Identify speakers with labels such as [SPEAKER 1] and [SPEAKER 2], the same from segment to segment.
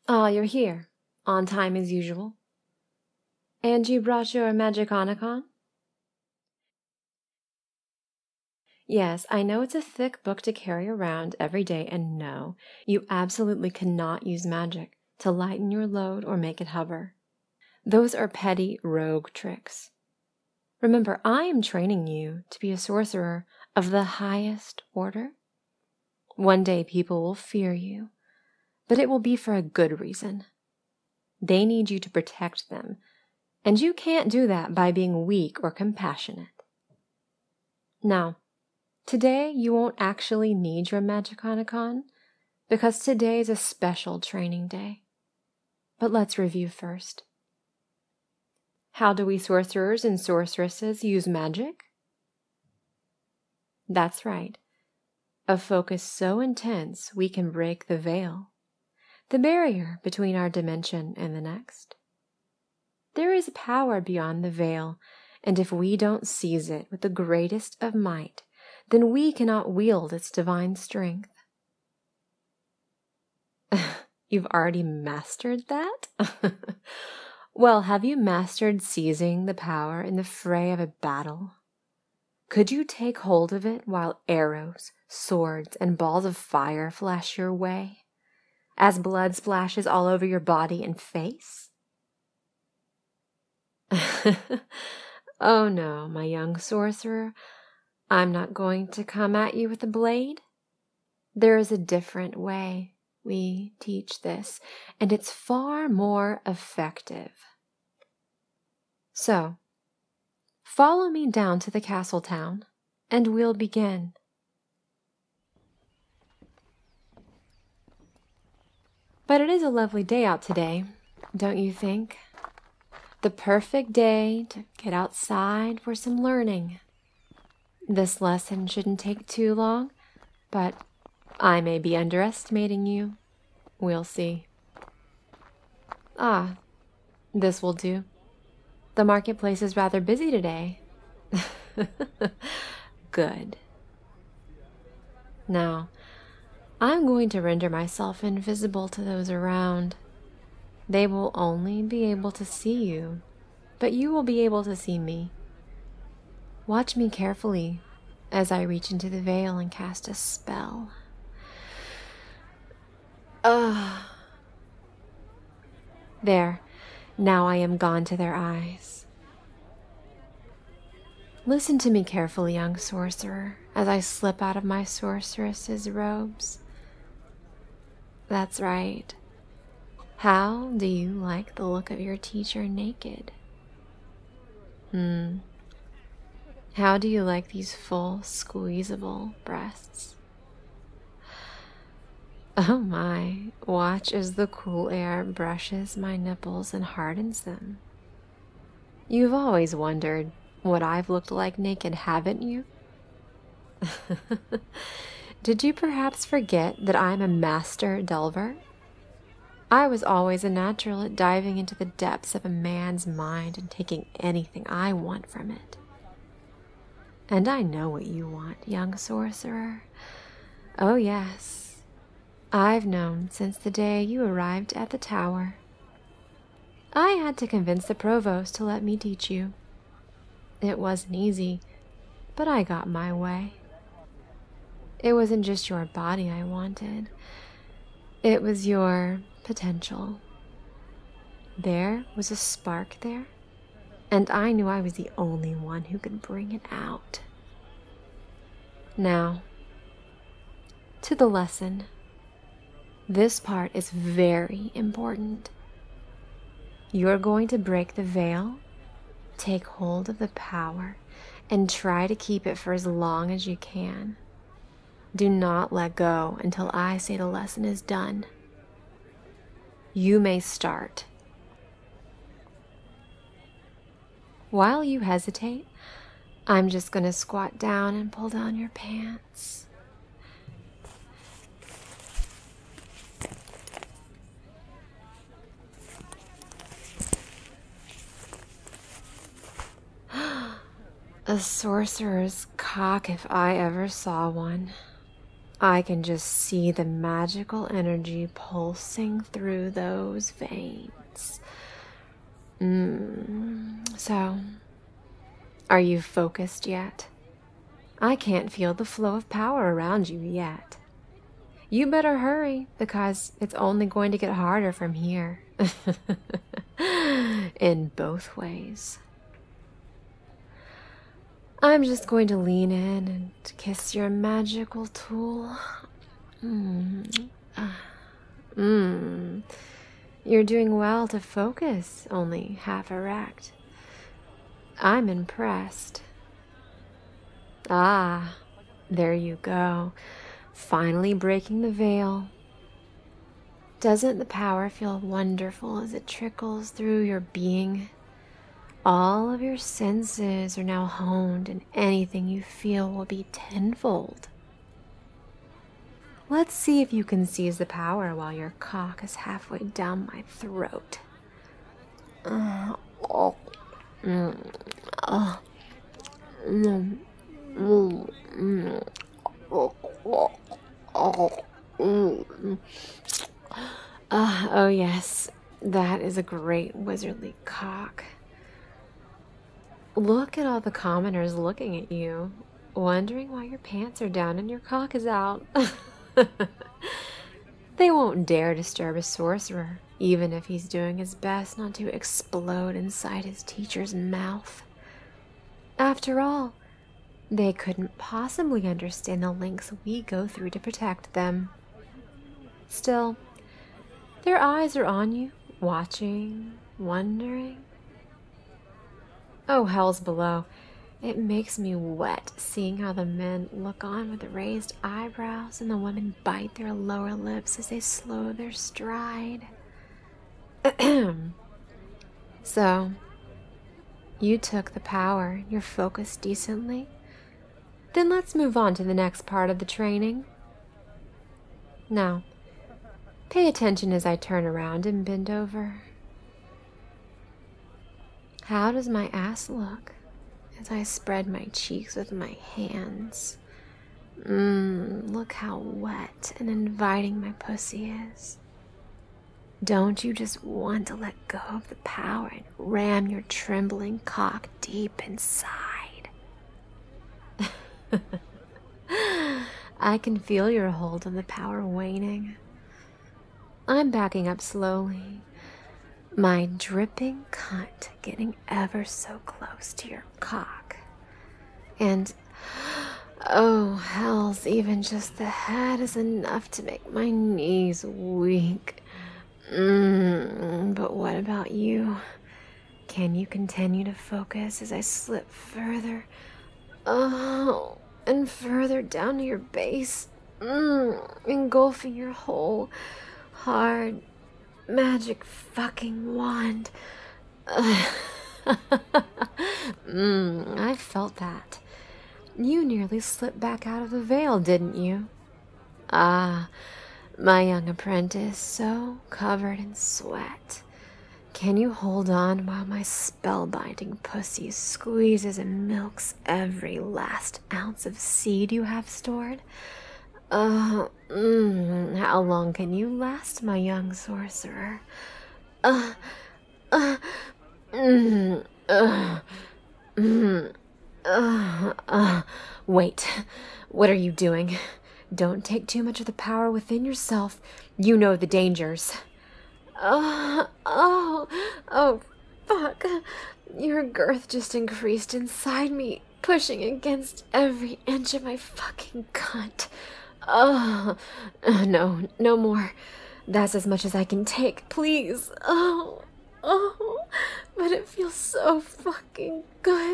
[SPEAKER 1] Ah, you're here, on time as usual. And you brought your Magiconicon? Yes, I know it's a thick book to carry around every day, and no, you absolutely cannot use magic to lighten your load or make it hover. Those are petty rogue tricks. Remember, I am training you to be a sorcerer of the highest order. One day people will fear you, but it will be for a good reason. They need you to protect them, and you can't do that by being weak or compassionate. Now, today you won't actually need your Magiconicon, because today is a special training day. But let's review first. How do we sorcerers and sorceresses use magic? That's right. A focus so intense we can break the veil, the barrier between our dimension and the next. There is power beyond the veil, and if we don't seize it with the greatest of might, then we cannot wield its divine strength. You've already mastered that? Well, have you mastered seizing the power in the fray of a battle? Could you take hold of it while arrows, swords, and balls of fire flash your way, as blood splashes all over your body and face? Oh no, my young sorcerer, I'm not going to come at you with a blade. There is a different way we teach this, and it's far more effective. So, follow me down to the castle town, and we'll begin. But it is a lovely day out today, don't you think? The perfect day to get outside for some learning. This lesson shouldn't take too long, but I may be underestimating you. We'll see. Ah, this will do. The marketplace is rather busy today. Good. Now, I'm going to render myself invisible to those around. They will only be able to see you, but you will be able to see me. Watch me carefully as I reach into the veil and cast a spell. There, now I am gone to their eyes. Listen to me carefully, young sorcerer, as I slip out of my sorceress's robes. That's right. How do you like the look of your teacher naked? How do you like these full, squeezable breasts? Oh my, watch as the cool air brushes my nipples and hardens them. You've always wondered what I've looked like naked, haven't you? Did you perhaps forget that I'm a master delver? I was always a natural at diving into the depths of a man's mind and taking anything I want from it. And I know what you want, young sorcerer. Oh yes. I've known since the day you arrived at the tower. I had to convince the provost to let me teach you. It wasn't easy, but I got my way. It wasn't just your body I wanted. It was your potential. There was a spark there, and I knew I was the only one who could bring it out. Now, to the lesson. This part is very important. You're going to break the veil, take hold of the power, and try to keep it for as long as you can. Do not let go until I say the lesson is done. You may start. While you hesitate, I'm just going to squat down and pull down your pants. A sorcerer's cock if I ever saw one. I can just see the magical energy pulsing through those veins. So, are you focused yet? I can't feel the flow of power around you yet. You better hurry, because it's only going to get harder from here. In both ways. I'm just going to lean in and kiss your magical tool. You're doing well to focus, only half erect. I'm impressed. Ah, there you go. Finally breaking the veil. Doesn't the power feel wonderful as it trickles through your being? All of your senses are now honed, and anything you feel will be tenfold. Let's see if you can seize the power while your cock is halfway down my throat. Oh yes, that is a great wizardly cock. Look at all the commoners looking at you, wondering why your pants are down and your cock is out. They won't dare disturb a sorcerer, even if he's doing his best not to explode inside his teacher's mouth. After all, they couldn't possibly understand the lengths we go through to protect them. Still, their eyes are on you, watching, wondering. Oh, hell's below. It makes me wet seeing how the men look on with raised eyebrows and the women bite their lower lips as they slow their stride. So, you took the power. You're focused decently? Then let's move on to the next part of the training. Now, pay attention as I turn around and bend over. How does my ass look as I spread my cheeks with my hands? Look how wet and inviting my pussy is. Don't you just want to let go of the power and ram your trembling cock deep inside? I can feel your hold on the power waning. I'm backing up slowly, my dripping cunt getting ever so close to your cock. And, oh, hells, even just the head is enough to make my knees weak. But what about you? Can you continue to focus as I slip further? Oh, and further down to your base, engulfing your whole hard magic fucking wand. I felt that. You nearly slipped back out of the veil, didn't you? Ah, my young apprentice, so covered in sweat. Can you hold on while my spellbinding pussy squeezes and milks every last ounce of seed you have stored? How long can you last, my young sorcerer? Wait, what are you doing? Don't take too much of the power within yourself. You know the dangers. Fuck. Your girth just increased inside me, pushing against every inch of my fucking cunt. No more. That's as much as I can take, please. But it feels so fucking good.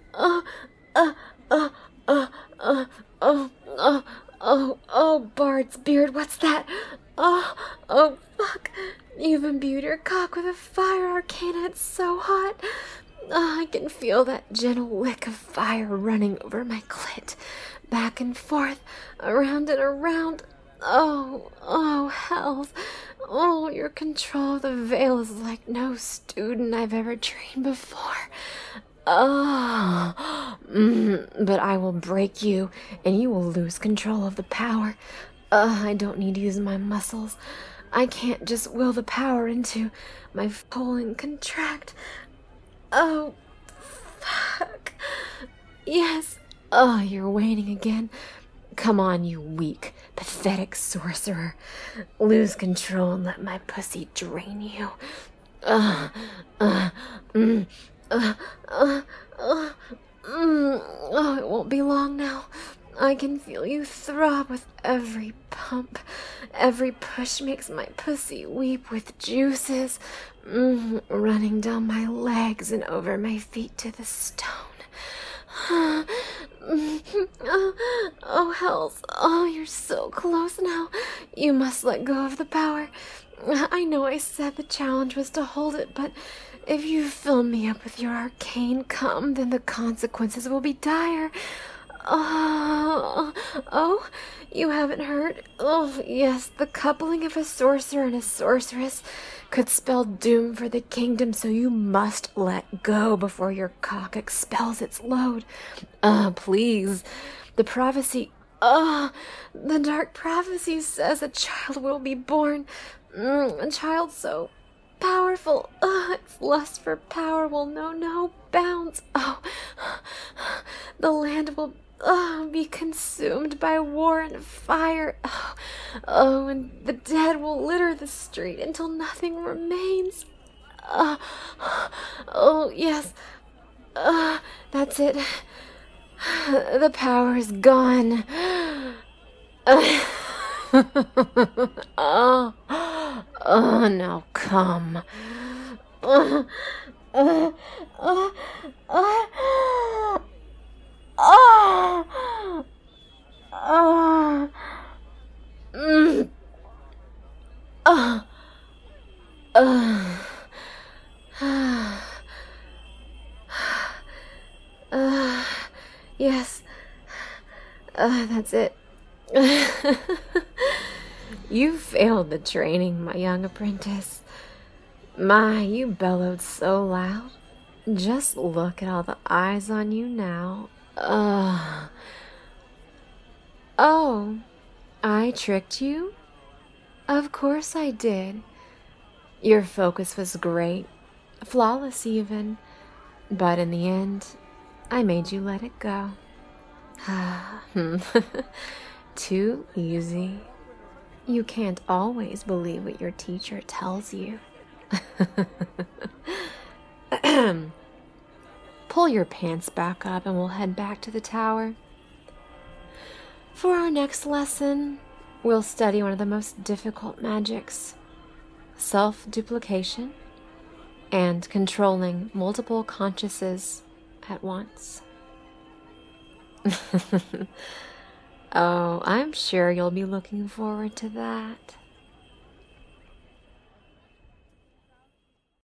[SPEAKER 1] Bard's beard, what's that? Oh, fuck. You've imbued your cock with a fire arcana, it's so hot. I can feel that gentle lick of fire running over my clit, back and forth, around and around. Oh, hells. Oh, your control of the veil is like no student I've ever trained before. Oh, But I will break you, and you will lose control of the power. I don't need to use my muscles. I can't just will the power into my pull and contract. Oh, fuck. Yes. Oh, you're waning again. Come on, you weak, pathetic sorcerer. Lose control and let my pussy drain you. Oh, it won't be long now. I can feel you throb with every pump. Every push makes my pussy weep with juices, running down my legs and over my feet to the stone. Oh, hells. Oh, you're so close now. You must let go of the power. I know I said the challenge was to hold it, but if you fill me up with your arcane cum, then the consequences will be dire. Oh, you haven't heard? Oh, yes, the coupling of a sorcerer and a sorceress could spell doom for the kingdom, so you must let go before your cock expels its load. Please. The prophecy, the dark prophecy says a child will be born. A child so powerful. Its lust for power will know no bounds. The land will be consumed by war and fire. And the dead will litter the street until nothing remains. Yes. That's it. The power is gone. Now come. Yes. That's it. You failed the training, my young apprentice. My, you bellowed so loud. Just look at all the eyes on you now. Oh, I tricked you? Of course I did. Your focus was great, flawless even, but in the end, I made you let it go. Too easy. You can't always believe what your teacher tells you. Pull your pants back up and we'll head back to the tower. For our next lesson, we'll study one of the most difficult magics, self-duplication and controlling multiple consciouses at once. Oh, I'm sure you'll be looking forward to that.